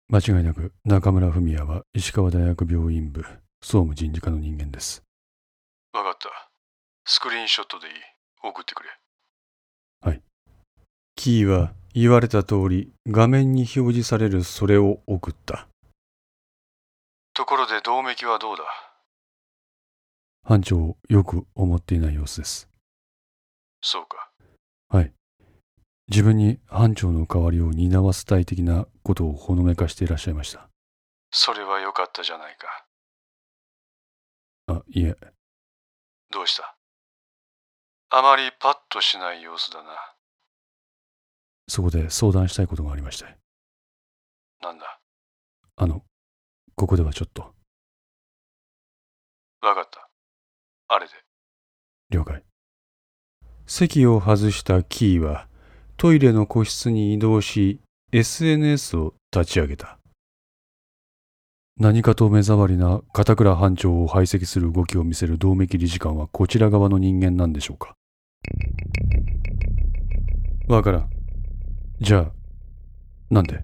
間違いなく中村文也は石川大学病院部総務人事課の人間です。 わかった。スクリーンショットでいい。送ってくれ。 はい。キーは言われた通り画面に表示されるそれを送った。 ところで動脈はどうだ？ 班長よく思っていない様子です。 そうか。 はい。自分に班長の代わりを担わせたい的なことをほのめかしていらっしゃいました。 それはよかったじゃないか。 いえ。 どうした？あまりパッとしない様子だな。 そこで相談したいことがありまして。 なんだ？ ここではちょっと。 わかった。あれで。 了解。席を外したキーはトイレの個室に移動し SNS を立ち上げた。何かと目障りな片倉班長を排斥する動きを見せる百目理事官はこちら側の人間なんでしょうか。わからん。じゃあなんで？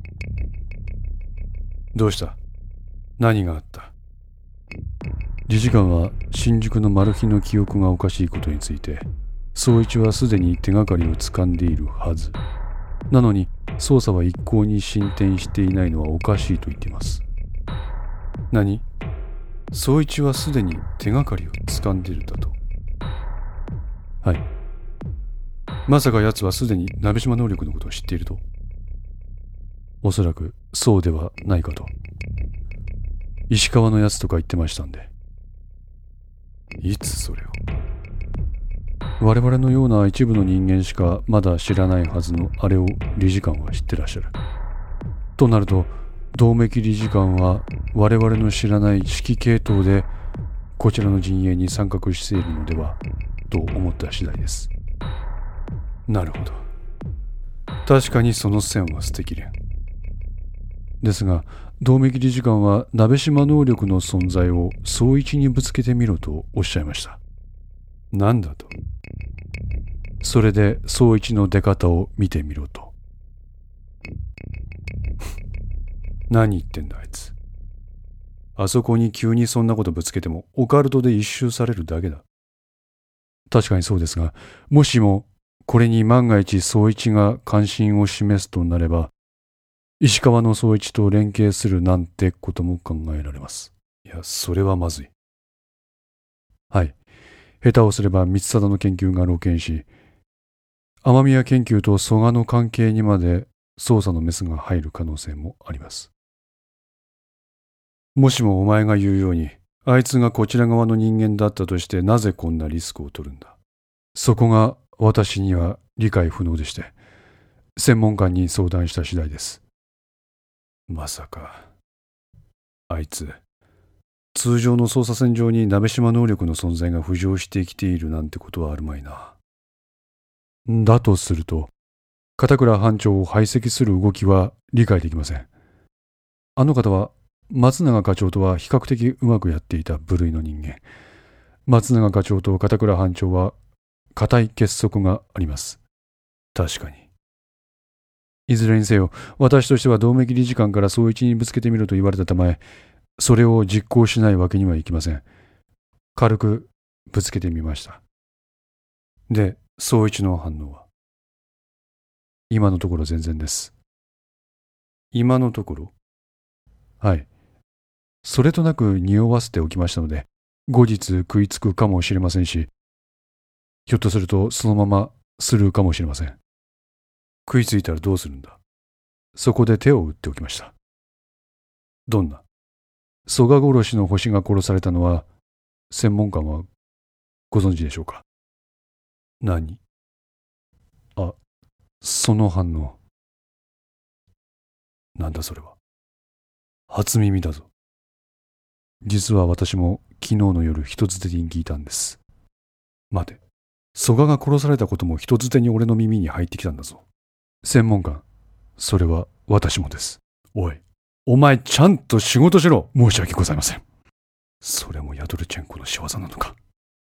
どうした？何があった？理事官は新宿のマルヒの記憶がおかしいことについて宗一はすでに手がかりをつかんでいるはずなのに捜査は一向に進展していないのはおかしいと言っています。何？宗一はすでに手がかりをつかんでいるだと？はい。まさか奴はすでに鍋島能力のことを知っていると？おそらくそうではないかと。石川のやつとか言ってましたんで。いつそれを？我々のような一部の人間しかまだ知らないはずのあれを理事官は知ってらっしゃる。となると百目理事官は我々の知らない指揮系統でこちらの陣営に参画しているのではと思った次第です。なるほど。確かにその線は捨てきれん。ですが百目理事官は鍋島能力の存在を宗一にぶつけてみろとおっしゃいました。なんだと？それで宗一の出方を見てみろと。何言ってんだあいつ。あそこに急にそんなことぶつけてもオカルトで一周されるだけだ。確かにそうですが、もしもこれに万が一宗一が関心を示すとなれば石川の宗一と連携するなんてことも考えられます。いや、それはまずい。はい。下手をすれば光貞の研究が露見し、雨宮研究と蘇我の関係にまで捜査のメスが入る可能性もあります。もしもお前が言うように、あいつがこちら側の人間だったとしてなぜこんなリスクを取るんだ。そこが私には理解不能でして、専門家に相談した次第です。まさか、あいつ、通常の捜査線上に鍋島能力の存在が浮上してきているなんてことはあるまいな。だとすると、片倉班長を排斥する動きは理解できません。あの方は松永課長とは比較的うまくやっていた部類の人間。松永課長と片倉班長は固い結束があります。確かに。いずれにせよ、私としては百目理事官から宗一にぶつけてみろと言われたたまえ、それを実行しないわけにはいきません。軽くぶつけてみました。で、宗一の反応は？今のところ全然です。今のところ？はい。それとなく匂わせておきましたので、後日食いつくかもしれませんし、ひょっとするとそのままスルーかもしれません。食いついたらどうするんだ。そこで手を打っておきました。どんな？曽我殺しの星が殺されたのは、専門家はご存知でしょうか？何？その反応。なんだそれは。初耳だぞ。実は私も昨日の夜人づてに聞いたんです。待て。曽我が殺されたことも人づてに俺の耳に入ってきたんだぞ。専門官、それは私もです。おい、お前ちゃんと仕事しろ。申し訳ございません。それもヤドルチェンコの仕業なのか。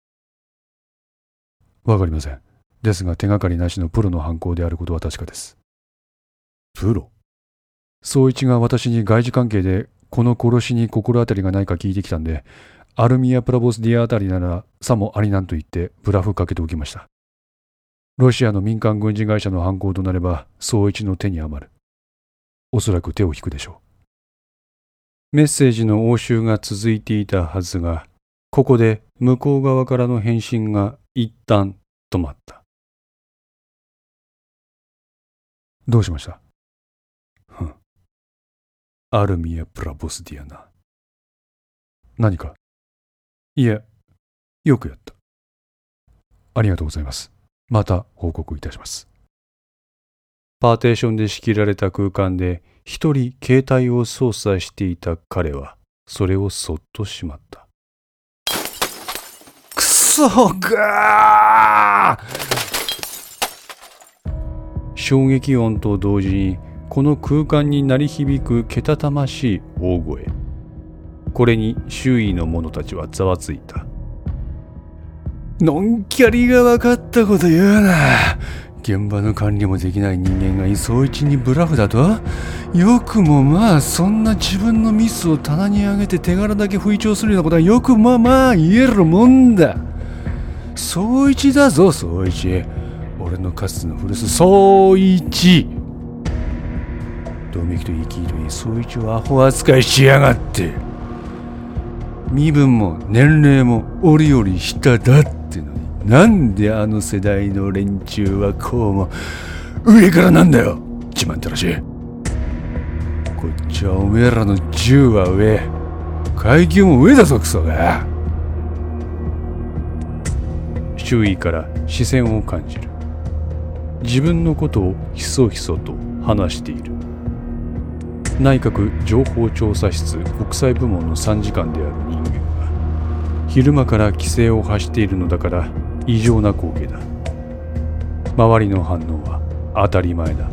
わかりません。ですが手がかりなしのプロの犯行であることは確かです。プロ？ 宗一が私に外事関係でこの殺しに心当たりがないか聞いてきたんで、アルミア・プラボスディアあたりならさもありなんと言ってブラフかけておきました。ロシアの民間軍事会社の犯行となれば宗一の手に余る。おそらく手を引くでしょう。メッセージの応酬が続いていたはずが、ここで向こう側からの返信が一旦止まった。どうしました？アルミア・プラボスディアな。何か？いえ、よくやった。ありがとうございます。また報告いたします。パーテーションで仕切られた空間で一人携帯を操作していた彼はそれをそっとしまった。くそがー！衝撃音と同時にこの空間に鳴り響くけたたましい大声。これに周囲の者たちはざわついた。のんきゃりが分かったこと言うな。現場の管理もできない人間が宗一にブラフだと？よくもまあそんな自分のミスを棚に上げて手柄だけ吹聴するようなことはよくまあ言えるもんだ。宗一だぞ、宗一。俺のかつての古巣、宗一。どめきと言い切りといい、宗一をアホ扱いしやがって。身分も年齢も俺より下だってのに、なんであの世代の連中はこうも上からなんだよ、自慢たらしい。こっちはおめえらの10は上、階級も上だぞクソが。周囲から視線を感じる。自分のことをひそひそと話している。内閣情報調査室国際部門の参事官である人間が昼間から規制を発しているのだから異常な光景だ。周りの反応は当たり前だ。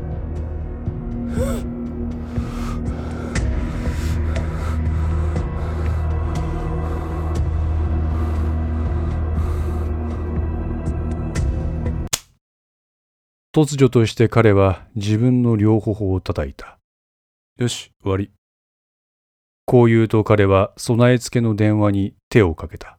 突如として彼は自分の両頬を叩いた。よし、終わり。こう言うと彼は備え付けの電話に手をかけた。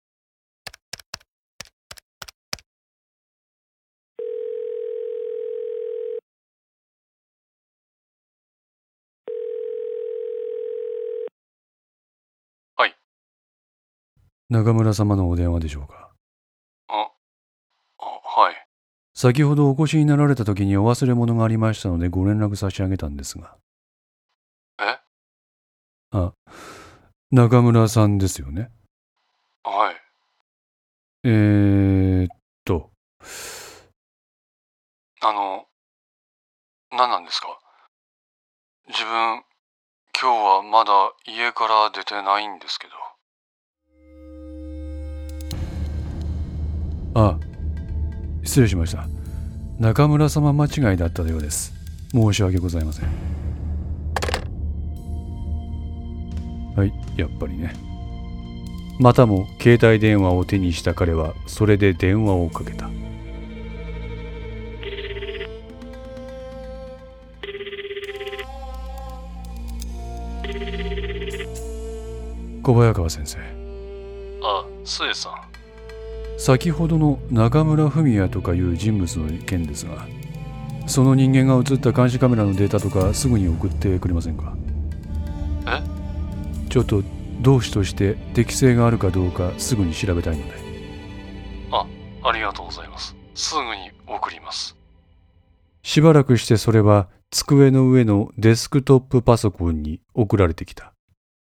はい。 中村様のお電話でしょうか？ はい。 先ほどお越しになられた時にお忘れ物がありましたのでご連絡差し上げたんですが。あ、中村さんですよね。 はい。何なんですか？自分、今日はまだ家から出てないんですけど。あ、失礼しました。中村様間違いだったようです。申し訳ございません。はい、やっぱりね。またも携帯電話を手にした彼はそれで電話をかけた。小早川先生。 あ、末さん。 先ほどの中村文也とかいう人物の件ですが、その人間が映った監視カメラのデータとかすぐに送ってくれませんか？ちょっと同志として適性があるかどうかすぐに調べたいので。 ありがとうございます。すぐに送ります。 しばらくしてそれは机の上のデスクトップパソコンに送られてきた。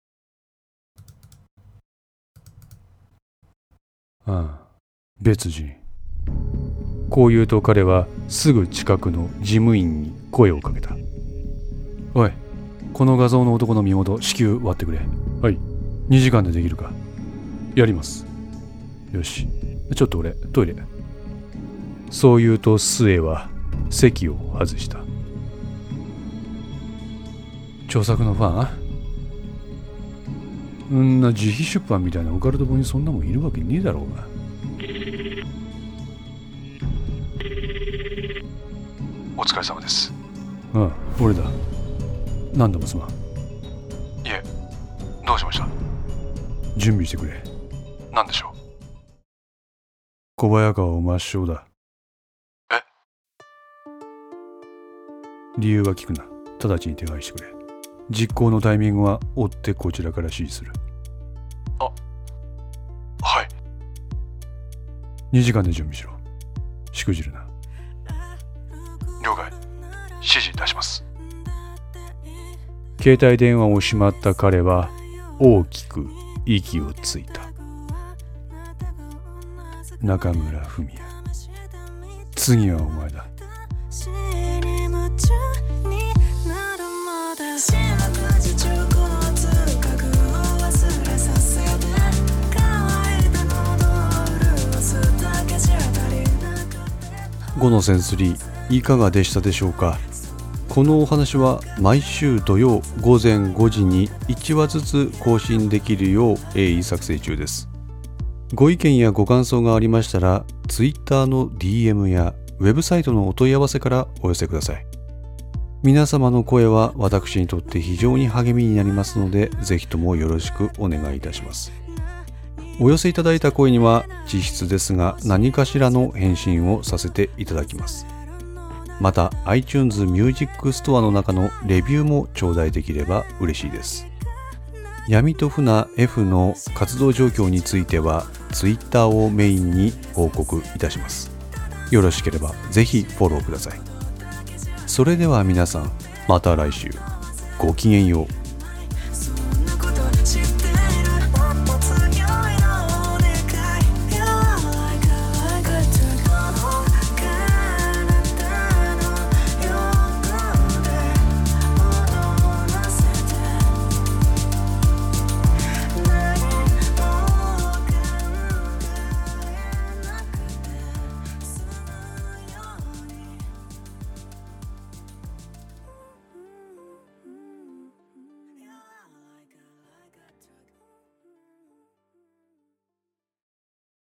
ああ、別人。こう言うと彼はすぐ近くの事務員に声をかけた。おい、この画像の男の身元至急割ってくれ。はい、2時間でできるか？やります。よし、ちょっと俺トイレ。そう言うと末は席を外した。著作のファン？自費出版みたいなオカルト本にそんなもんいるわけねえだろうが。 お疲れ様です。 ああ、俺だ。 何度もすまん。 いえ、どうしました？ 準備してくれ。 何でしょう？ 小早川を抹消だ。 え？ 理由は聞くな。直ちに手配してくれ。実行のタイミングは追ってこちらから指示する。 はい。 2時間で準備しろ。しくじるな。 了解。指示出します。 携帯電話をしまった彼は大きく息をついた。中村文也、次はお前だ。5のセンス3いかがでしたでしょうか。このお話は毎週土曜午前5時に1話ずつ更新できるよう鋭意作成中です。ご意見やご感想がありましたら Twitter の DM やウェブサイトのお問い合わせからお寄せください。皆様の声は私にとって非常に励みになりますので、ぜひともよろしくお願いいたします。お寄せいただいた声には実質ですが何かしらの返信をさせていただきます。また iTunes Music Store の中のレビューも頂戴できれば嬉しいです。闇と船 F の活動状況については Twitter をメインに報告いたします。よろしければぜひフォローください。それでは皆さん、また来週。ごきげんよう。